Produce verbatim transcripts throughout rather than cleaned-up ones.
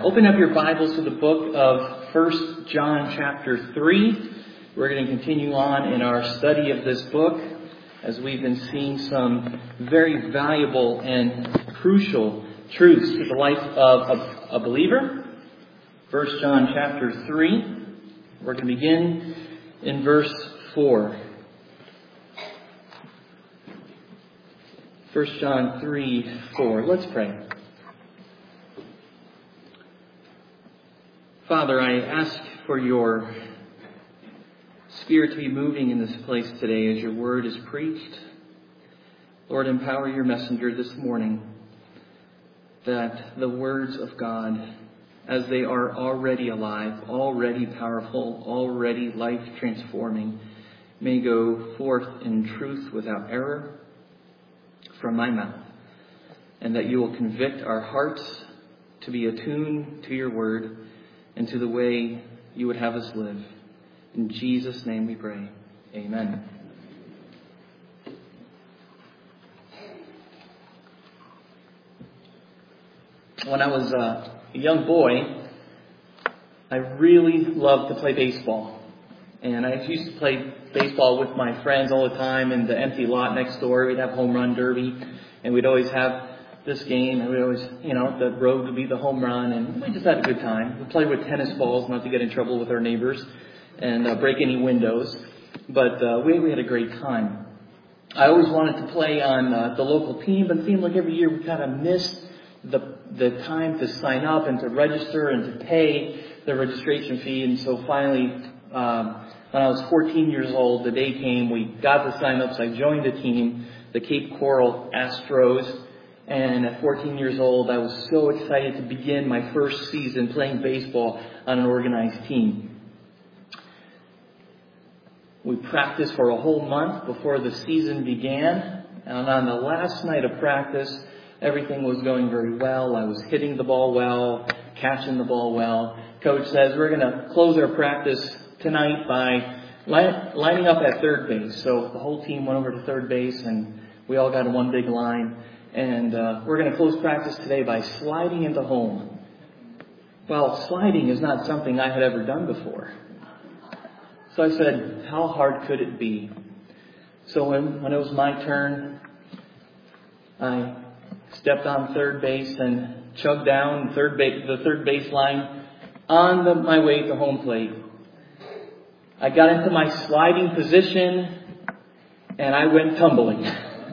Open up your Bibles to the book of First John chapter three. We're going to continue on in our study of this book as we've been seeing some very valuable and crucial truths to the life of a, a believer. First John chapter three. We're going to begin in verse four. First John three, four. Let's pray. Father, I ask for your Spirit to be moving in this place today as your word is preached. Lord, empower your messenger this morning that the words of God, as they are already alive, already powerful, already life-transforming, may go forth in truth without error from my mouth, and that you will convict our hearts to be attuned to your word and to the way you would have us live. In Jesus' name we pray. Amen. When I was a young boy, I really loved to play baseball. And I used to play baseball with my friends all the time in the empty lot next door. We'd have home run derby, and we'd always have this game, and we always, you know, the road would be the home run, and we just had a good time. We played with tennis balls, not to get in trouble with our neighbors and uh, break any windows, but uh, we, we had a great time. I always wanted to play on uh, the local team, but it seemed like every year we kind of missed the the time to sign up and to register and to pay the registration fee, and so finally, um, when I was fourteen years old, the day came, we got the sign-ups, I joined the team, the Cape Coral Astros. And at fourteen years old, I was so excited to begin my first season playing baseball on an organized team. We practiced for a whole month before the season began. And on the last night of practice, everything was going very well. I was hitting the ball well, catching the ball well. Coach says, we're going to close our practice tonight by li- lining up at third base. So the whole team went over to third base, and we all got in one big line. And uh, we're going to close practice today by sliding into home. Well, sliding is not something I had ever done before. So I said, how hard could it be? So when, when it was my turn, I stepped on third base and chugged down third base, the third base line on the, my way to home plate. I got into my sliding position, and I went tumbling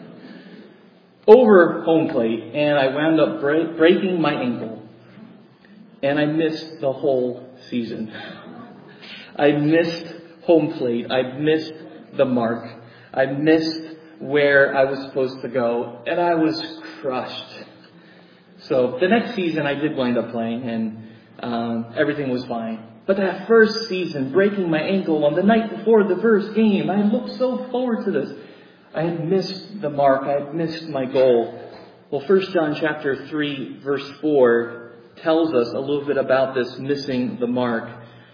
over home plate, and I wound up break, breaking my ankle, and I missed the whole season. I missed home plate. I missed the mark. I missed where I was supposed to go, and I was crushed. So the next season I did wind up playing, and um, everything was fine. But that first season, breaking my ankle on the night before the first game, I looked so forward to this. I had missed the mark. I had missed my goal. Well, First John chapter three, verse four tells us a little bit about this missing the mark.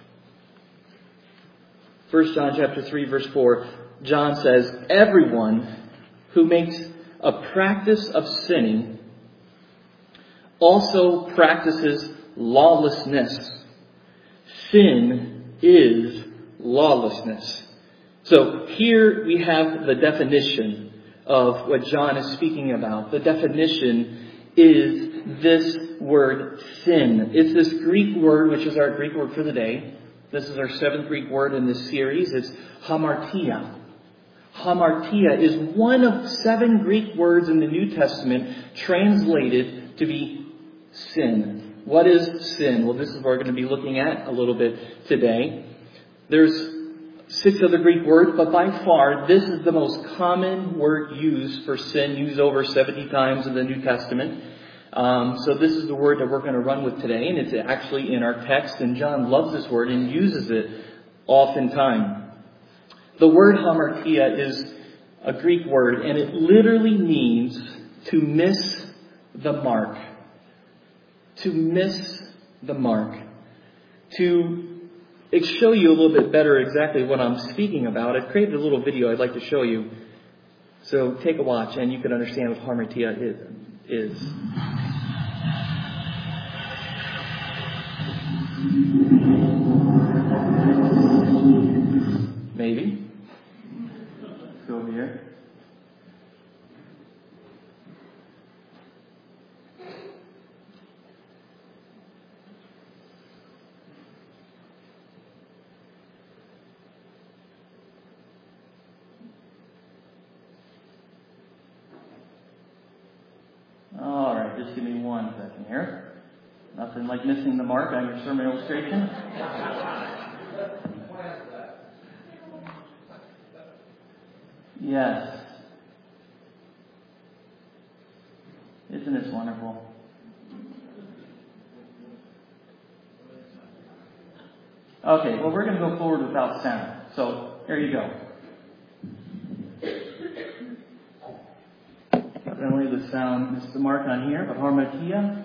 First John chapter three, verse four, John says, everyone who makes a practice of sinning also practices lawlessness. Sin is lawlessness. So here we have the definition of what John is speaking about. The definition is this word sin. It's this Greek word, which is our Greek word for the day. This is our seventh Greek word in this series. It's hamartia. Hamartia is one of seven Greek words in the New Testament translated to be sin. What is sin? Well, this is what we're going to be looking at a little bit today. There's six other Greek words, but by far, this is the most common word used for sin, used over seventy times in the New Testament. Um, so this is the word that we're going to run with today, and it's actually in our text, and John loves this word and uses it oftentimes. The word hamartia is a Greek word, and it literally means to miss the mark. To miss the mark. To show you a little bit better exactly what I'm speaking about, I've created a little video I'd like to show you. So take a watch and you can understand what hamartia is. Maybe. Let's go over here. All right, just give me one second here. Nothing like missing the mark on your sermon illustration. Yes. Isn't this wonderful? Okay, well, we're going to go forward without sound. So, there you go. Not only the sound missed the mark on here, but harmatia.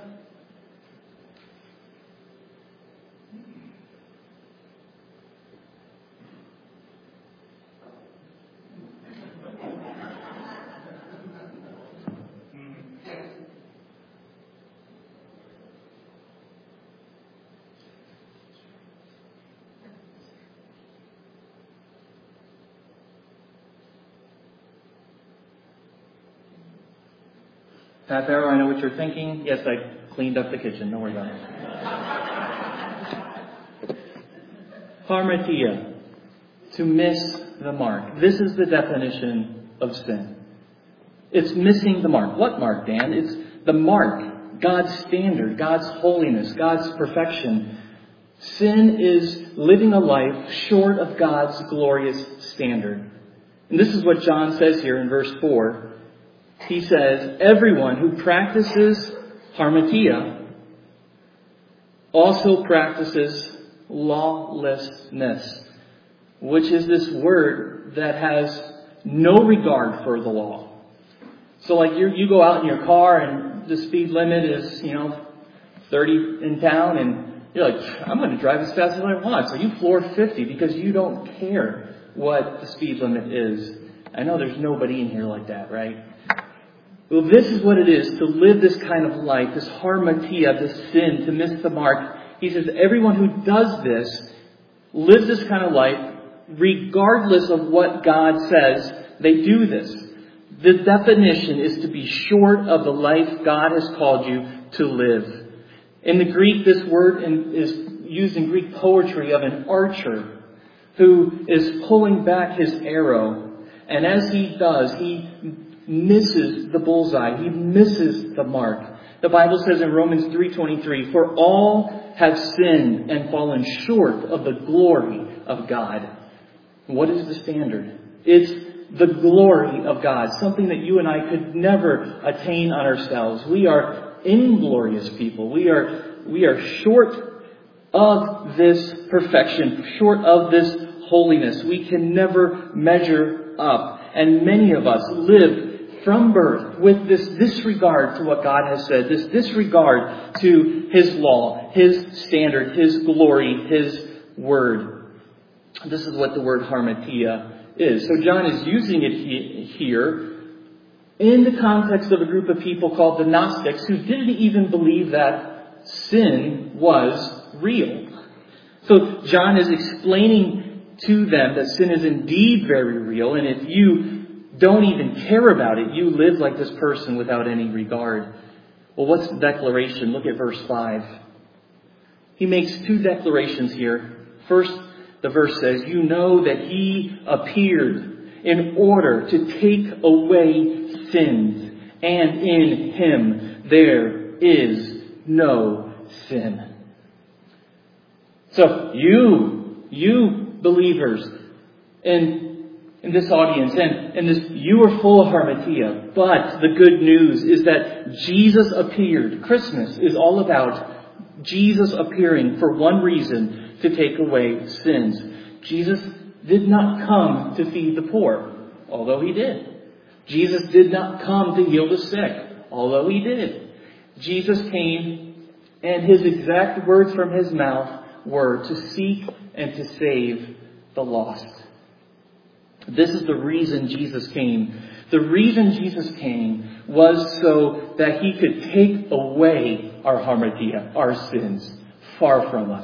Pat Barrow, I know what you're thinking. Yes, I cleaned up the kitchen. Don't worry about it. Harmatia, to miss the mark. This is the definition of sin. It's missing the mark. What mark, Dan? It's the mark, God's standard, God's holiness, God's perfection. Sin is living a life short of God's glorious standard. And this is what John says here in verse four. He says, everyone who practices harmatia also practices lawlessness, which is this word that has no regard for the law. So like you you go out in your car and the speed limit is, you know, thirty in town and you're like, I'm going to drive as fast as I want. So you floor fifty because you don't care what the speed limit is. I know there's nobody in here like that, right? Well, this is what it is to live this kind of life, this harmatia, this sin, to miss the mark. He says everyone who does this, lives this kind of life, regardless of what God says, they do this. The definition is to be short of the life God has called you to live. In the Greek, this word is used in Greek poetry of an archer who is pulling back his arrow. And as he does, he misses the bullseye. He misses the mark. The Bible says in Romans three twenty-three, for all have sinned and fallen short of the glory of God. What is the standard? It's the glory of God, something that you and I could never attain on ourselves. We are inglorious people. We are, we are short of this perfection, short of this holiness. We can never measure up. And many of us live from birth with this disregard to what God has said, this disregard to His law, His standard, His glory, His word. This is what the word harmatia is. So John is using it he- here in the context of a group of people called the Gnostics who didn't even believe that sin was real. So John is explaining to them that sin is indeed very real, and if you don't even care about it, you live like this person without any regard. Well, what's the declaration? Look at verse five. He makes two declarations here. First, the verse says, you know that He appeared in order to take away sins, and in Him there is no sin. So you, you believers in in this audience, and, and this, you are full of harmatia, but the good news is that Jesus appeared. Christmas is all about Jesus appearing for one reason, to take away sins. Jesus did not come to feed the poor, although He did. Jesus did not come to heal the sick, although He did. Jesus came, and His exact words from His mouth were to seek and to save the lost. This is the reason Jesus came. The reason Jesus came was so that He could take away our harmatia, our sins, far from us.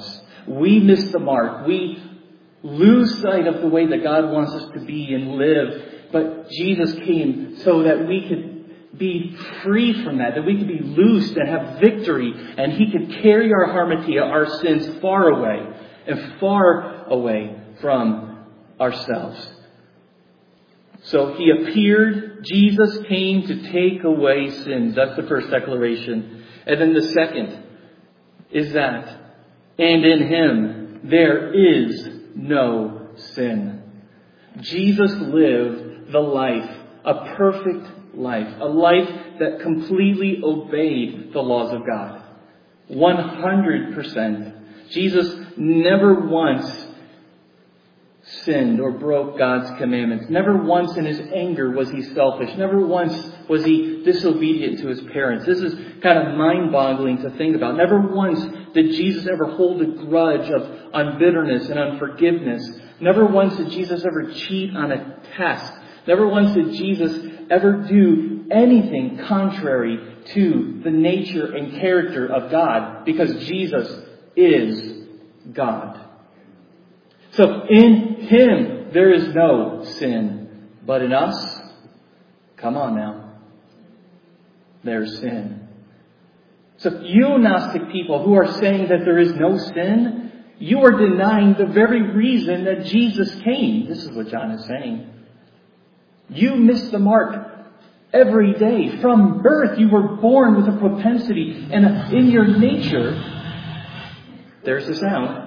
we miss the mark. We lose sight of the way that God wants us to be and live. But Jesus came so that we could be free from that, that we could be loosed and have victory, and He could carry our harmatia, our sins, far away and far away from ourselves. So He appeared, Jesus came to take away sins. That's the first declaration. And then the second is that, and in Him there is no sin. Jesus lived the life, a perfect life, a life that completely obeyed the laws of God. one hundred percent. Jesus never once sinned or broke God's commandments. Never once in His anger was He selfish. Never once was He disobedient to His parents. This is kind of mind-boggling to think about. Never once did Jesus ever hold a grudge of unbitterness and unforgiveness. Never once did Jesus ever cheat on a test. Never once did Jesus ever do anything contrary to the nature and character of God, because Jesus is God. So in Him there is no sin. But in us, come on now, there's sin. So you Gnostic people who are saying that there is no sin, you are denying the very reason that Jesus came. This is what John is saying. You miss the mark every day. From birth you were born with a propensity, and in your nature, there's the sound.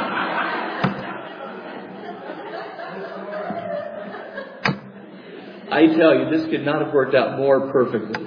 I tell you, this could not have worked out more perfectly.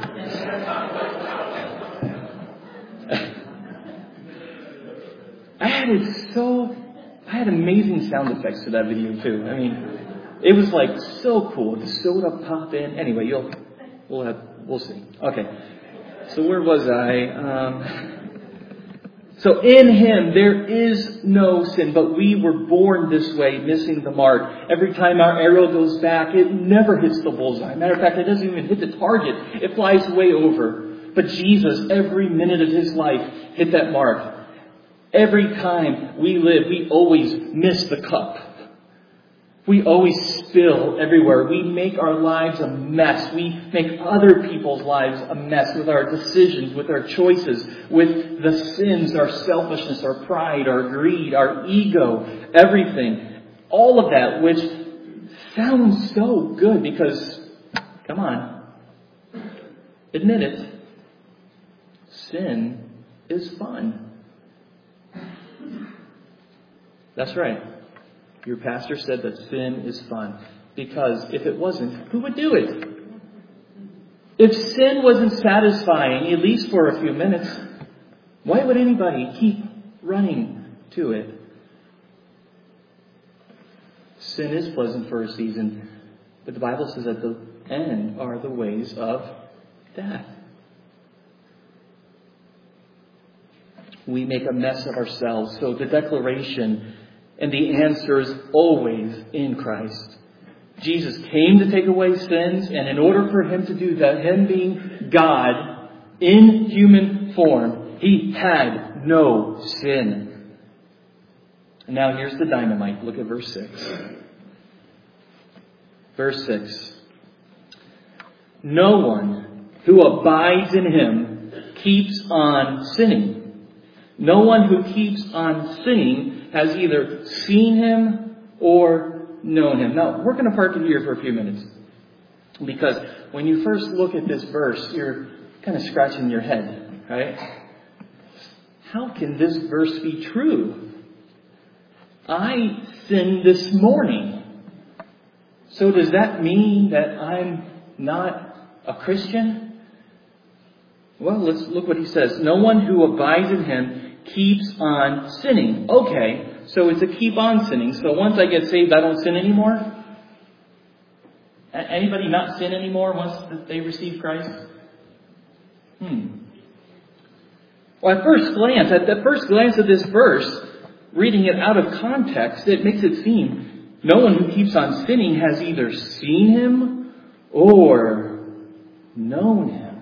I had it so, I had amazing sound effects to that video too. I mean, it was like so cool. The soda pop in. Anyway, you'll, we'll have, we'll see. Okay. So where was I? Um, So in Him there is no sin, but we were born this way, missing the mark. Every time our arrow goes back, it never hits the bullseye. Matter of fact, it doesn't even hit the target. It flies way over. But Jesus, every minute of His life, hit that mark. Every time we live, we always miss the cup. We always spill everywhere. We make our lives a mess. We make other people's lives a mess with our decisions, with our choices, with the sins, our selfishness, our pride, our greed, our ego, everything. All of that, which sounds so good because, come on, admit it, sin is fun. That's right. Your pastor said that sin is fun. Because if it wasn't, who would do it? If sin wasn't satisfying, at least for a few minutes, why would anybody keep running to it? Sin is pleasant for a season, but the Bible says at the end are the ways of death. We make a mess of ourselves. So the declaration and the answer is always in Christ. Jesus came to take away sins, and in order for Him to do that, Him being God in human form, He had no sin. And now here's the dynamite. Look at verse six. Verse six. No one who abides in Him keeps on sinning. No one who keeps on sinning has either seen Him or known Him. Now, we're going to park it here for a few minutes. Because when you first look at this verse, you're kind of scratching your head, right? How can this verse be true? I sinned this morning. So does that mean that I'm not a Christian? Well, let's look what he says. No one who abides in Him keeps on sinning. Okay, so it's a keep on sinning. So once I get saved, I don't sin anymore? Anybody not sin anymore once they receive Christ? Hmm. Well, at first glance, at the first glance of this verse, reading it out of context, it makes it seem no one who keeps on sinning has either seen Him or known Him.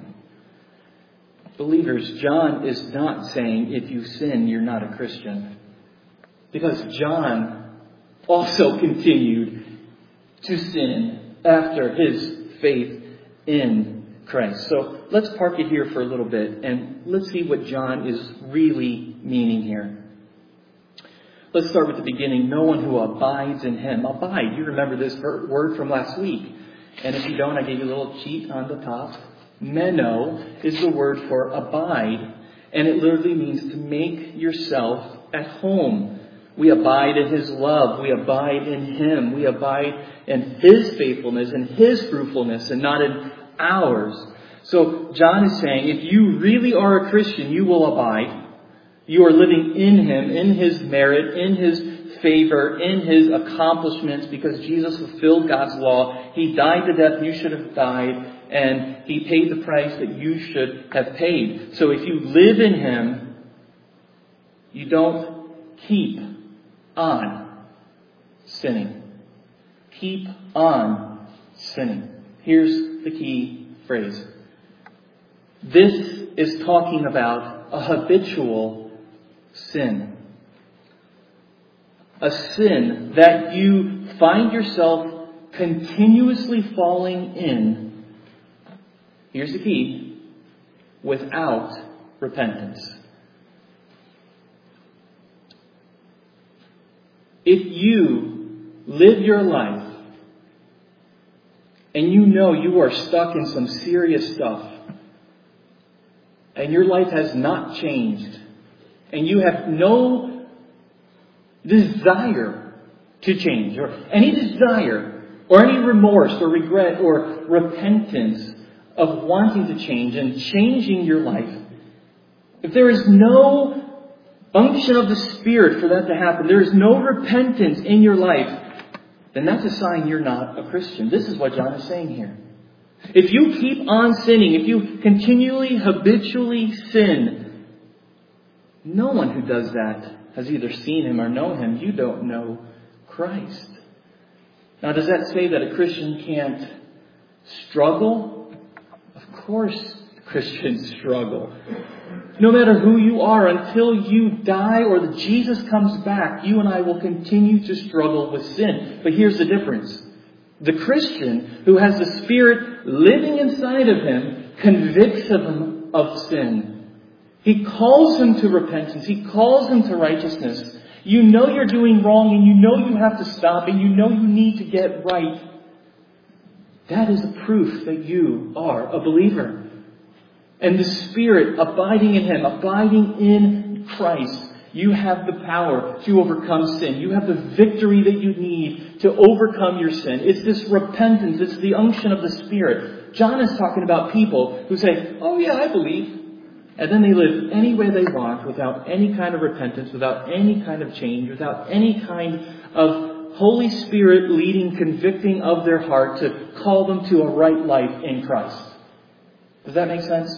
Believers, John is not saying if you sin, you're not a Christian. Because John also continued to sin after his faith in Christ. So let's park it here for a little bit and let's see what John is really meaning here. Let's start with the beginning. No one who abides in him. Abide. You remember this word from last week. And if you don't, I gave you a little cheat on the top. Meno is the word for abide. And it literally means to make yourself at home. We abide in his love. We abide in him. We abide in his faithfulness and his fruitfulness and not in ours. So John is saying, if you really are a Christian, you will abide. You are living in him, in his merit, in his favor, in his accomplishments, because Jesus fulfilled God's law. He died the death you should have died, and he paid the price that you should have paid. So if you live in him, you don't keep on sinning. Keep on sinning. Here's the key phrase. This is talking about a habitual sin. A sin that you find yourself continuously falling in. Here's the key. Without repentance. If you live your life and you know you are stuck in some serious stuff and your life has not changed and you have no desire to change or any desire or any remorse or regret or repentance of wanting to change and changing your life, if there is no unction of the Spirit for that to happen, there is no repentance in your life, then that's a sign you're not a Christian. This is what John is saying here. If you keep on sinning, if you continually, habitually sin, no one who does that has either seen him or know him. You don't know Christ. Now, does that say that a Christian can't struggle? Of course Christians struggle. No matter who you are, until you die or that Jesus comes back, you and I will continue to struggle with sin. But here's the difference. The Christian who has the Spirit living inside of him convicts him of sin. He calls him to repentance. He calls him to righteousness. You know you're doing wrong and you know you have to stop and you know you need to get right. That is the proof that you are a believer. And the Spirit abiding in him, abiding in Christ, you have the power to overcome sin. You have the victory that you need to overcome your sin. It's this repentance. It's the unction of the Spirit. John is talking about people who say, oh yeah, I believe. And then they live any way they want without any kind of repentance, without any kind of change, without any kind of Holy Spirit leading, convicting of their heart to call them to a right life in Christ. Does that make sense?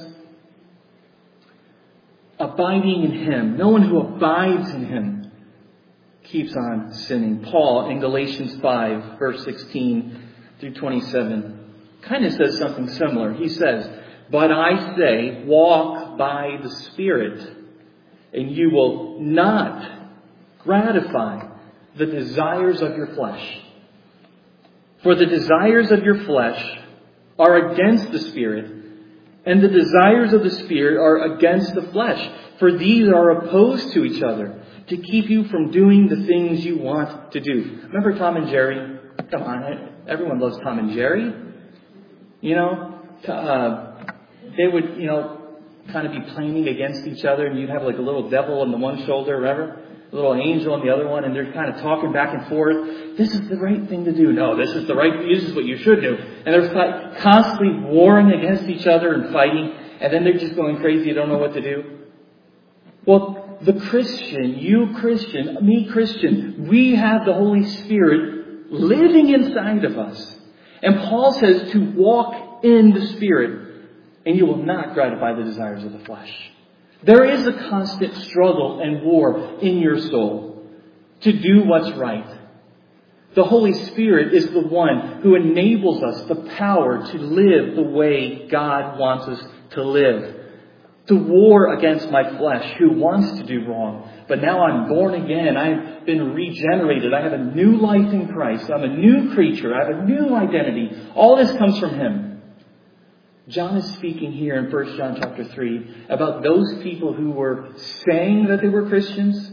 Abiding in him. No one who abides in him keeps on sinning. Paul in Galatians five, verse sixteen through twenty-seven, kind of says something similar. He says, but I say, walk by the Spirit, and you will not gratify the desires of your flesh. For the desires of your flesh are against the Spirit, and the desires of the Spirit are against the flesh. For these are opposed to each other, to keep you from doing the things you want to do. Remember Tom and Jerry? Come on, everyone loves Tom and Jerry. You know, uh, they would, you know, kind of be planning against each other, and you'd have like a little devil on the one shoulder, remember? A little angel on the other one, and they're kind of talking back and forth. This is the right thing to do. No, this is the right, this is what you should do. And they're constantly warring against each other and fighting, and then they're just going crazy, they don't know what to do. Well, the Christian, you Christian, me Christian, we have the Holy Spirit living inside of us. And Paul says to walk in the Spirit, and you will not gratify the desires of the flesh. There is a constant struggle and war in your soul to do what's right. The Holy Spirit is the one who enables us the power to live the way God wants us to live. to war against my flesh who wants to do wrong. But now I'm born again. I've been regenerated. I have a new life in Christ. I'm a new creature. I have a new identity. All this comes from Him. John is speaking here in First John chapter three about those people who were saying that they were Christians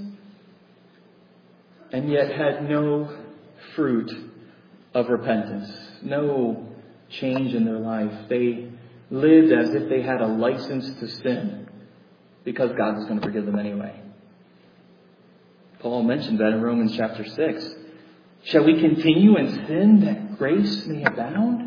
and yet had no fruit of repentance, no change in their life. They lived as if they had a license to sin because God was going to forgive them anyway. Paul mentioned that in Romans chapter six. Shall we continue in sin that grace may abound?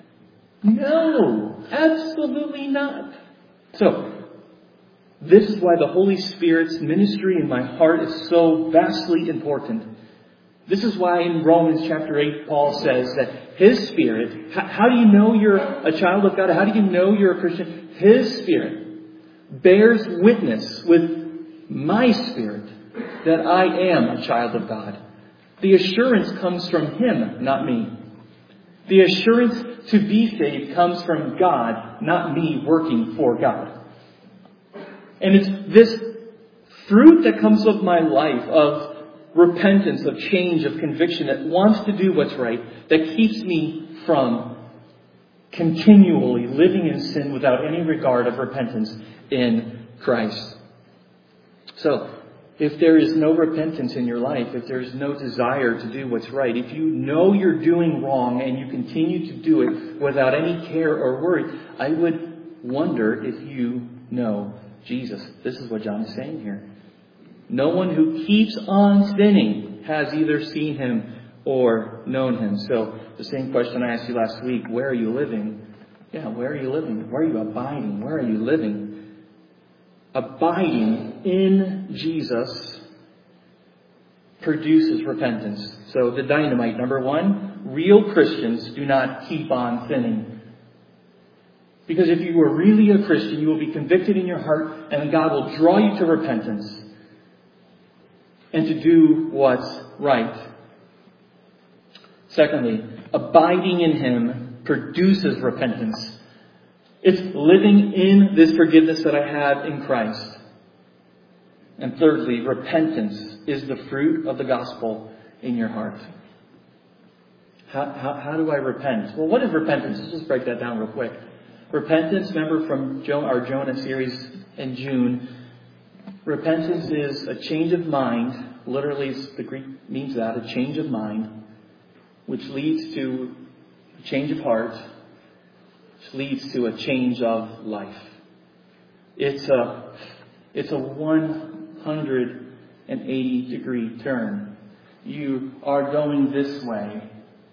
No, absolutely not. So, this is why the Holy Spirit's ministry in my heart is so vastly important. This is why in Romans chapter eight, Paul says that His Spirit, how do you know you're a child of God? How do you know you're a Christian? His Spirit bears witness with my spirit that I am a child of God. The assurance comes from Him, not me. The assurance to be saved comes from God, not me working for God. And it's this fruit that comes of my life, of repentance, of change, of conviction, that wants to do what's right, that keeps me from continually living in sin without any regard of repentance in Christ. So, if there is no repentance in your life, if there is no desire to do what's right, if you know you're doing wrong and you continue to do it without any care or worry, I would wonder if you know Jesus. This is what John is saying here. No one who keeps on sinning has either seen Him or known Him. So the same question I asked you last week, where are you living? Yeah, where are you living? Where are you abiding? Where are you living? Abiding in Jesus produces repentance. So the dynamite, number one, real Christians do not keep on sinning. Because if you are really a Christian, you will be convicted in your heart and God will draw you to repentance and to do what's right. Secondly, abiding in Him produces repentance. It's living in this forgiveness that I have in Christ. And thirdly, repentance is the fruit of the gospel in your heart. How, how, how do I repent? Well, what is repentance? Let's just break that down real quick. Repentance, remember from jo- our Jonah series in June, repentance is a change of mind. Literally, the Greek means that, a change of mind, which leads to a change of heart, which leads to a change of life. It's a, it's a one hundred eighty degree turn. You are going this way.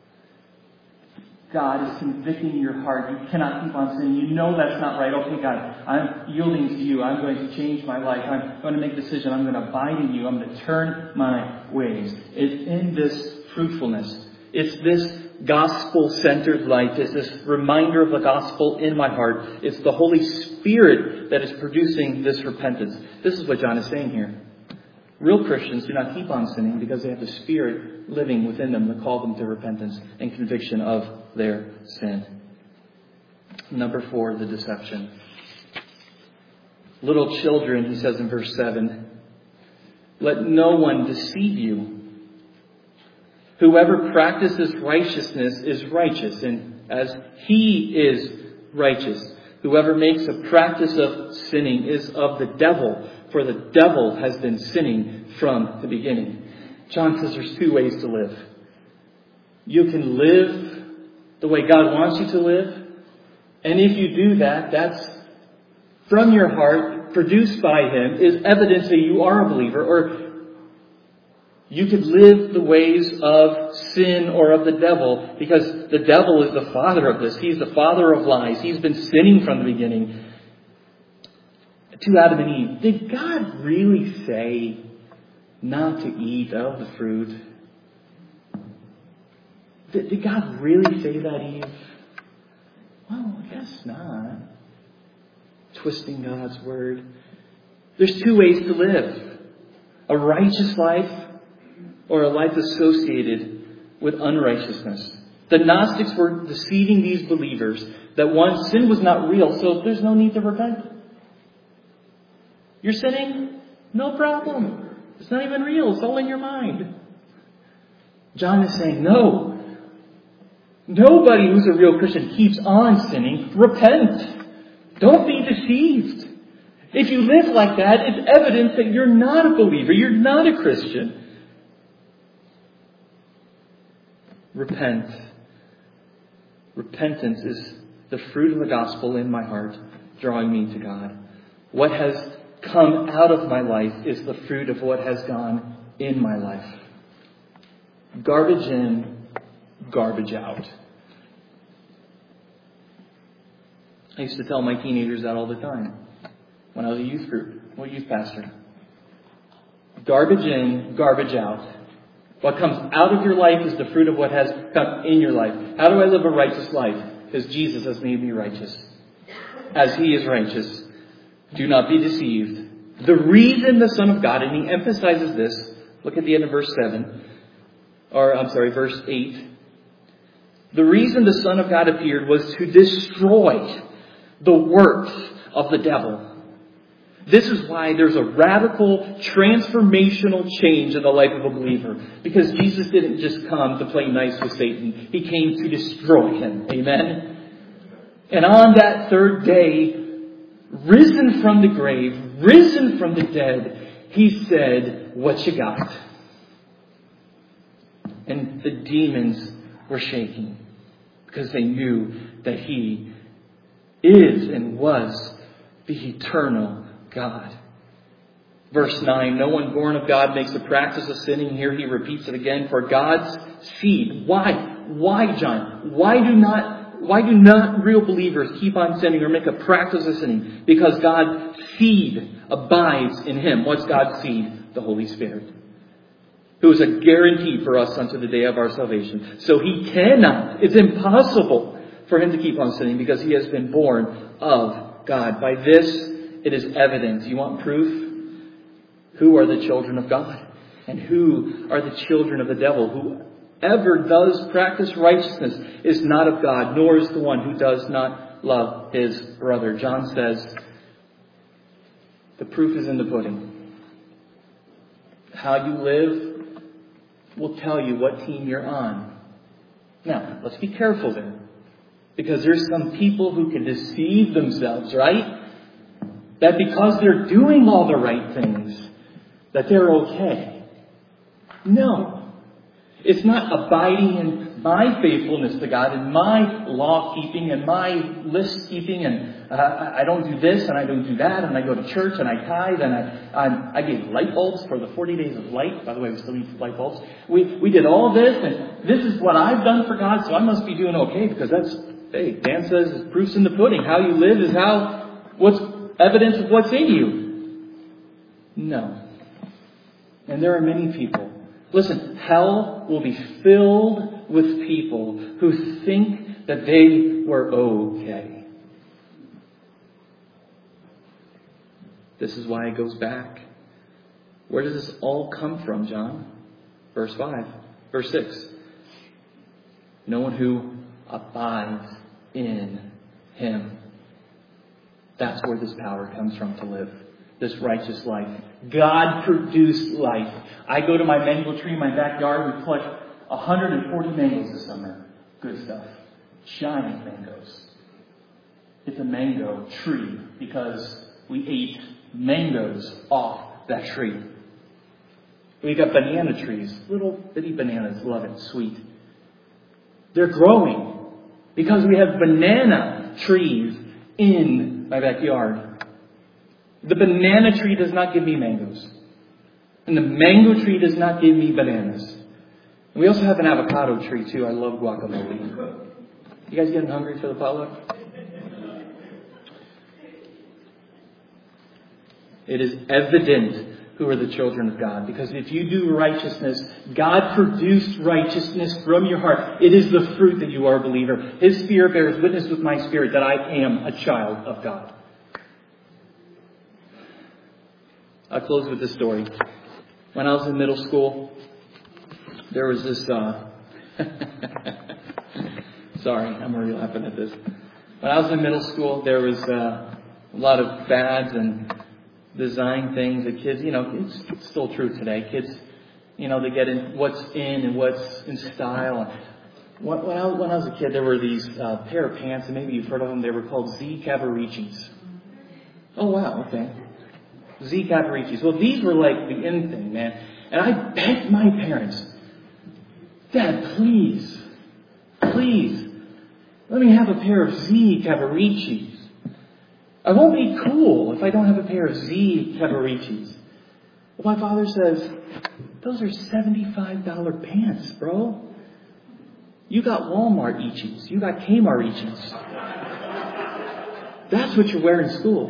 God is convicting your heart. You cannot keep on sinning. You know that's not right. Okay, God, I'm yielding to you. I'm going to change my life. I'm going to make a decision. I'm going to abide in you. I'm going to turn my ways. It's in this fruitfulness. It's this gospel-centered life. It's this reminder of the gospel in my heart. It's the Holy Spirit that is producing this repentance. This is what John is saying here. Real Christians do not keep on sinning because they have the Spirit living within them to call them to repentance and conviction of their sin. Number four, the deception. Little children, he says in verse seven, let no one deceive you. Whoever practices righteousness is righteous, and as he is righteous. Whoever makes a practice of sinning is of the devil, for the devil has been sinning from the beginning. John says there's two ways to live. You can live the way God wants you to live, and if you do that, that's from your heart, produced by Him, is evidence that you are a believer. Or you could live the ways of sin or of the devil, because the devil is the father of this. He's the father of lies. He's been sinning from the beginning. To Adam and Eve, did God really say not to eat of the fruit? Did, did God really say that, Eve? Well, I guess not. Twisting God's word. There's two ways to live. A righteous life or a life associated with unrighteousness. The Gnostics were deceiving these believers that one, sin was not real, so there's no need to repent. You're sinning? No problem. It's not even real. It's all in your mind. John is saying, no. Nobody who's a real Christian keeps on sinning. Repent. Don't be deceived. If you live like that, it's evidence that you're not a believer. You're not a Christian. Repent. Repentance is the fruit of the gospel in my heart, drawing me to God. What has come out of my life is the fruit of what has gone in my life. Garbage in, garbage out. I used to tell my teenagers that all the time when I was a youth group, well, youth pastor. Garbage in, garbage out. What comes out of your life is the fruit of what has come in your life. How do I live a righteous life? Because Jesus has made me righteous. As He is righteous. Do not be deceived. The reason the Son of God, and He emphasizes this, look at the end of verse seven, or I'm sorry, verse eight. The reason the Son of God appeared was to destroy the works of the devil. This is why there's a radical transformational change in the life of a believer. Because Jesus didn't just come to play nice with Satan. He came to destroy him. Amen? And on that third day, risen from the grave, risen from the dead, He said, what you got? And the demons were shaking. Because they knew that He is and was the eternal God. Verse nine, no one born of God makes a practice of sinning. Here he repeats it again. For God's seed. Why? Why, John? Why do not, why do not real believers keep on sinning or make a practice of sinning? Because God's seed abides in him. What's God's seed? The Holy Spirit. Who is a guarantee for us unto the day of our salvation. So he cannot, it's impossible for him to keep on sinning because he has been born of God. By this, it is evident. You want proof? Who are the children of God? And who are the children of the devil? Whoever does practice righteousness is not of God, nor is the one who does not love his brother. John says, the proof is in the pudding. How you live will tell you what team you're on. Now, let's be careful there. Because there's some people who can deceive themselves, right? That because they're doing all the right things, that they're okay. No. It's not abiding in my faithfulness to God and my law keeping and my list keeping and uh, I don't do this and I don't do that and I go to church and I tithe and I I, I gave light bulbs for the forty days of light. By the way, we still need light bulbs. We we did all this and this is what I've done for God, so I must be doing okay because that's, hey, Dan says proof's in the pudding. How you live is how, what's evidence of what's in you. No. And there are many people. Listen, hell will be filled with people who think that they were okay. This is why it goes back. Where does this all come from, John? Verse five. Verse six. No one who abides in Him. That's where this power comes from to live. This righteous life. God produced life. I go to my mango tree in my backyard. We plucked one hundred forty mangoes this summer. Good stuff. Giant mangoes. It's a mango tree because we ate mangoes off that tree. We got banana trees. Little bitty bananas. Love it. Sweet. They're growing because we have banana trees in my backyard. The banana tree does not give me mangoes. And the mango tree does not give me bananas. And we also have an avocado tree too. I love guacamole. You guys getting hungry for the potluck? It is evident who are the children of God. Because if you do righteousness, God produced righteousness from your heart. It is the fruit that you are a believer. His Spirit bears witness with my spirit that I am a child of God. I'll close with this story. When I was in middle school, there was this... Uh... Sorry, I'm already laughing at this. When I was in middle school, there was uh, a lot of fads and design things that kids, you know, it's, it's still true today. Kids, you know, they get in what's in and what's in style. When, when, I, when I was a kid, there were these uh, pair of pants, and maybe you've heard of them. They were called Z Cavariccis. Oh, wow, okay. Z Cavariccis. Well, these were like the in thing, man. And I begged my parents, Dad, please, please, let me have a pair of Z Cavariccis. I won't be cool if I don't have a pair of Z Cavariccis. Well, my father says, those are seventy-five dollars pants, bro. You got Walmart Ichis. You got Kmart Ichis. That's what you wear in school.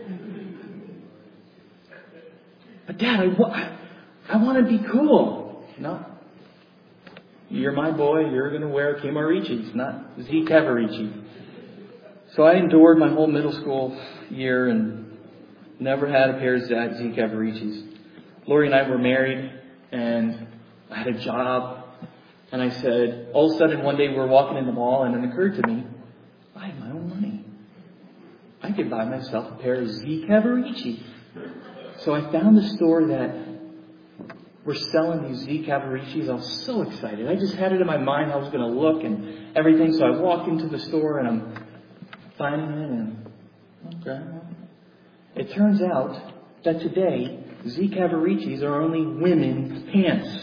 But Dad, I, wa- I, I want to be cool. No. You're my boy. You're going to wear Kmart Ichis, not Z Cavaricci. So I endured my whole middle school year and never had a pair of Z Cavariccis. Lori and I were married, and I had a job. And I said, all of a sudden one day we were walking in the mall, and it occurred to me, I have my own money. I could buy myself a pair of Z Cavaricci. So I found the store that were selling these Z Cavariccis. I was so excited. I just had it in my mind I was going to look and everything. So I walked into the store and I'm finding it, and okay. It turns out that today Z Cavariccis are only women's pants.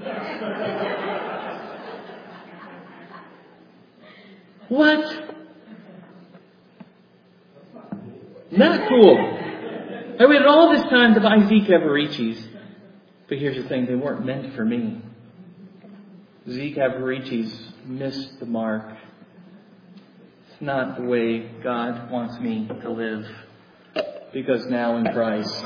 What? Not cool. I waited all this time to buy Z Cavariccis. But here's the thing, they weren't meant for me. Z Cavariccis missed the mark. It's not the way God wants me to live. Because now in Christ,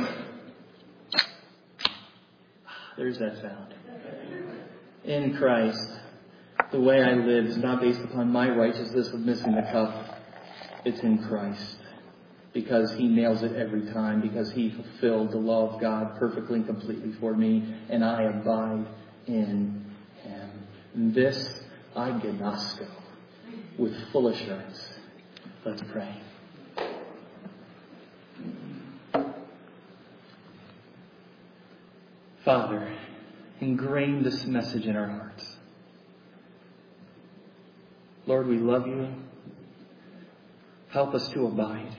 there's that sound. In Christ, the way I live is not based upon my righteousness of missing the cup. It's in Christ. Because He nails it every time. Because He fulfilled the law of God perfectly and completely for me. And I abide in Him. And this I gnosko with full assurance. Let's pray. Father, ingrain this message in our hearts. Lord, we love You. Help us to abide.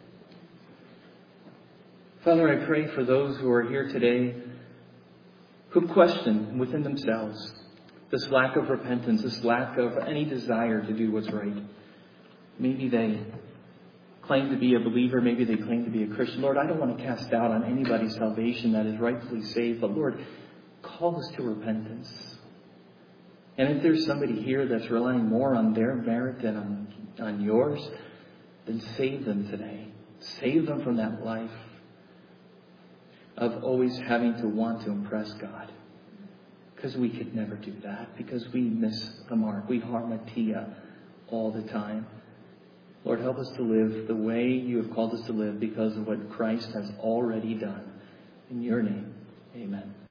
Father, I pray for those who are here today who question within themselves this lack of repentance, this lack of any desire to do what's right. Maybe they claim to be a believer, maybe they claim to be a Christian. Lord, I don't want to cast doubt on anybody's salvation that is rightfully saved, but Lord, call us to repentance. And if there's somebody here that's relying more on their merit than on, on Yours, then save them today. Save them from that life of always having to want to impress God. Because we could never do that. Because we miss the mark. We harmatia all the time. Lord, help us to live the way You have called us to live because of what Christ has already done. In Your name, amen.